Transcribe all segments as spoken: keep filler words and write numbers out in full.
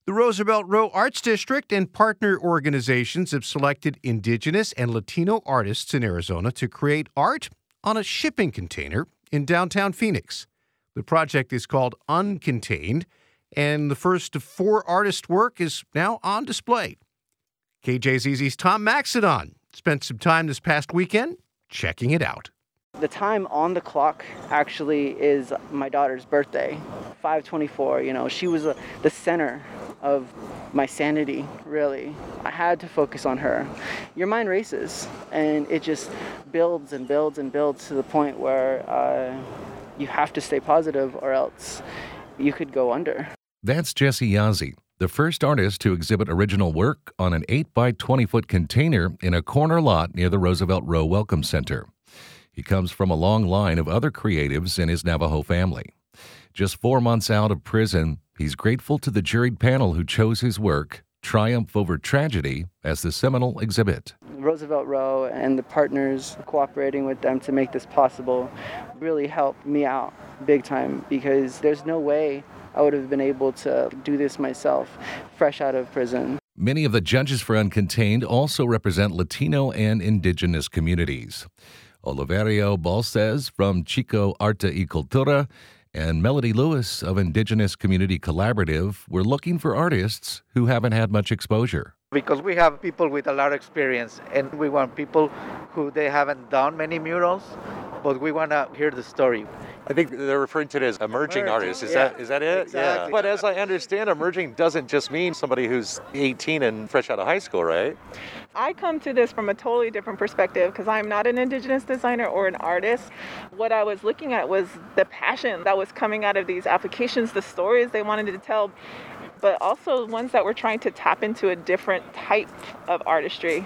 The Roosevelt Row Arts District and partner organizations have selected Indigenous and Latino artists in Arizona to create art on a shipping container in downtown Phoenix. The project is called Uncontained, and the first of four artist work is now on display. K J Z Z's Tom Maxedon spent some time this past weekend checking it out. The time on the clock actually is my daughter's birthday, five twenty-four. You know, she was uh, the center of my sanity, really. I had to focus on her. Your mind races, and it just builds and builds and builds to the point where uh, you have to stay positive or else you could go under. That's Jesse Yazzie, the first artist to exhibit original work on an eight by twenty foot container in a corner lot near the Roosevelt Row Welcome Center. He comes from a long line of other creatives in his Navajo family. Just four months out of prison, he's grateful to the juried panel who chose his work, Triumph Over Tragedy, as the seminal exhibit. Roosevelt Row and the partners cooperating with them to make this possible really helped me out big time, because there's no way I would have been able to do this myself, fresh out of prison. Many of the judges for Uncontained also represent Latino and Indigenous communities. Oliverio Balces from Chico Arte y Cultura and Melody Lewis of Indigenous Community Collaborative were looking for artists who haven't had much exposure. Because we have people with a lot of experience, and we want people who they haven't done many murals, but we want to hear the story. I think they're referring to it as emerging, emerging artists. Is yeah, that is that it? Exactly. Yeah. But as I understand, emerging doesn't just mean somebody who's eighteen and fresh out of high school, right? I come to this from a totally different perspective because I'm not an Indigenous designer or an artist. What I was looking at was the passion that was coming out of these applications, the stories they wanted to tell, but also ones that were trying to tap into a different type of artistry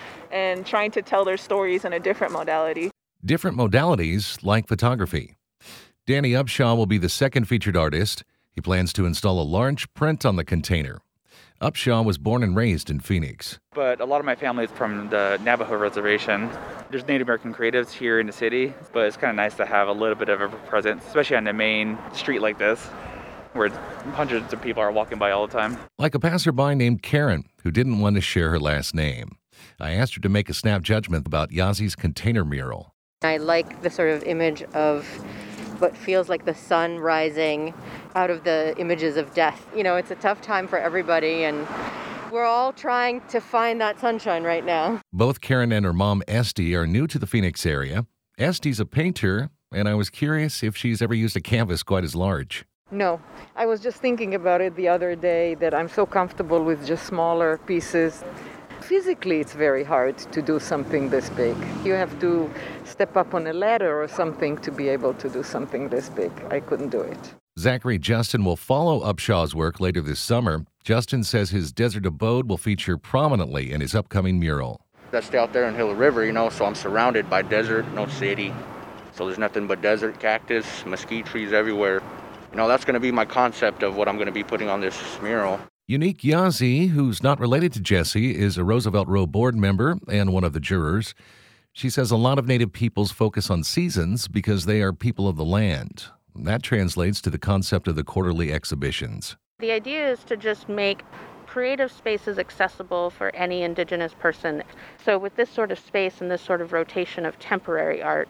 and trying to tell their stories in a different modality. Different modalities like photography. Danny Upshaw will be the second featured artist. He plans to install a large print on the container. Upshaw was born and raised in Phoenix. But a lot of my family is from the Navajo Reservation. There's Native American creatives here in the city, but it's kind of nice to have a little bit of a presence, especially on the main street like this, where hundreds of people are walking by all the time. Like a passerby named Karen, who didn't want to share her last name. I asked her to make a snap judgment about Yazzie's container mural. I like the sort of image of what feels like the sun rising out of the images of death. You know, it's a tough time for everybody, and we're all trying to find that sunshine right now. Both Karen and her mom, Esty, are new to the Phoenix area. Esty's a painter, and I was curious if she's ever used a canvas quite as large. No. I was just thinking about it the other day that I'm so comfortable with just smaller pieces. Physically, it's very hard to do something this big. You have to step up on a ladder or something to be able to do something this big. I couldn't do it. Zachary Justin will follow Upshaw's work later this summer. Justin says his desert abode will feature prominently in his upcoming mural. That's out there in Gila River, you know, so I'm surrounded by desert, no city. So there's nothing but desert, cactus, mesquite trees everywhere. You know, that's going to be my concept of what I'm going to be putting on this mural. Unique Yazzie, who's not related to Jesse, is a Roosevelt Row board member and one of the jurors. She says a lot of Native peoples focus on seasons because they are people of the land. That translates to the concept of the quarterly exhibitions. The idea is to just make creative spaces accessible for any Indigenous person. So with this sort of space and this sort of rotation of temporary art,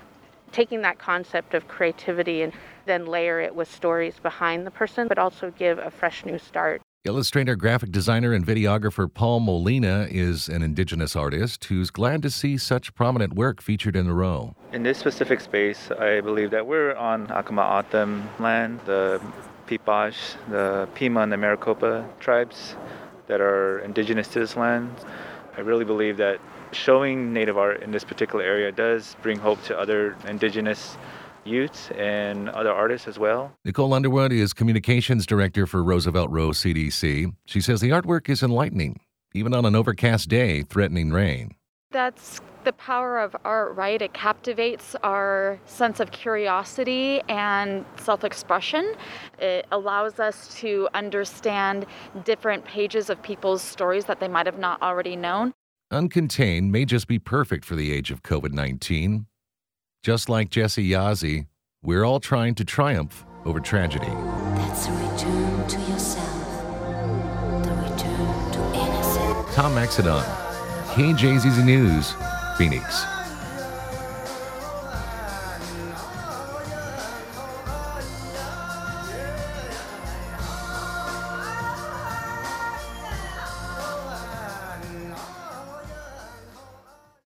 taking that concept of creativity and then layer it with stories behind the person, but also give a fresh new start. Illustrator, graphic designer, and videographer Paul Molina is an Indigenous artist who's glad to see such prominent work featured in the row. In this specific space, I believe that we're on Acoma O'odham land, the Pipash, the Pima, and the Maricopa tribes that are indigenous to this land. I really believe that showing Native art in this particular area does bring hope to other Indigenous youths and other artists as well. Nicole Underwood is communications director for Roosevelt Row C D C. She says the artwork is enlightening, even on an overcast day threatening rain. That's the power of art, right? It captivates our sense of curiosity and self-expression. It allows us to understand different pages of people's stories that they might have not already known. Uncontained may just be perfect for the age of covid nineteen. Just like Jesse Yazzie, we're all trying to triumph over tragedy. That's a return to yourself. Tom Maxedon, K J Z Z News, Phoenix.